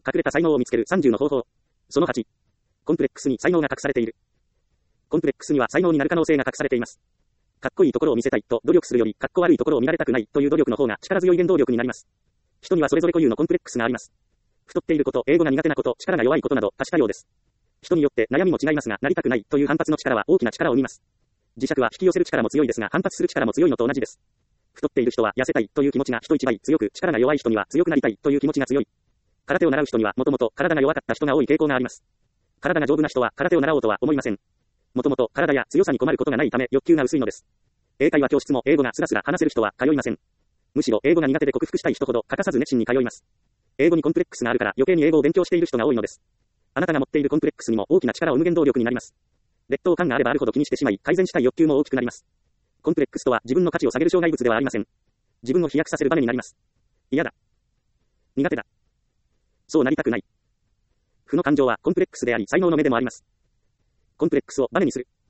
隠れた才能を見つける30の方法。その8。コンプレックスに才能が隠されている。コンプレックスには才能になる可能性が隠されています。かっこいいところを見せたいと努力するより、かっこ悪いところを見られたくないという努力の方が力強い原動力になります。人にはそれぞれ固有のコンプレックスがあります。太っていること、英語が苦手なこと、力が弱いことなど多種多様です。人によって悩みも違いますが、なりたくないという反発の力は大きな力を生みます。磁石は引き寄せる力も強いですが、反発する力も強いのと同じです。太っている人は痩せたいという気持ちが人一倍強く、力が弱い人には強くなりたいという気持ちが強い。空手を習う人にはもともと体が弱かった人が多い傾向があります。体が丈夫な人は空手を習おうとは思いません。もともと体や強さに困ることがないため欲求が薄いのです。英会話教室も英語がスラスラ話せる人は通いません。むしろ英語が苦手で克服したい人ほど欠かさず熱心に通います。英語にコンプレックスがあるから余計に英語を勉強している人が多いのです。あなたが持っているコンプレックスにも大きな力を生む原動力になります。劣等感があればあるほど気にしてしまい、改善したい欲求も大きくなります。コンプレックスとは自分の価値を下げる障害物ではありません。自分を飛躍させるバネになります。嫌だ。苦手だ。そうなりたくない。負の感情はコンプレックスであり才能の目でもあります。コンプレックスをバネにする。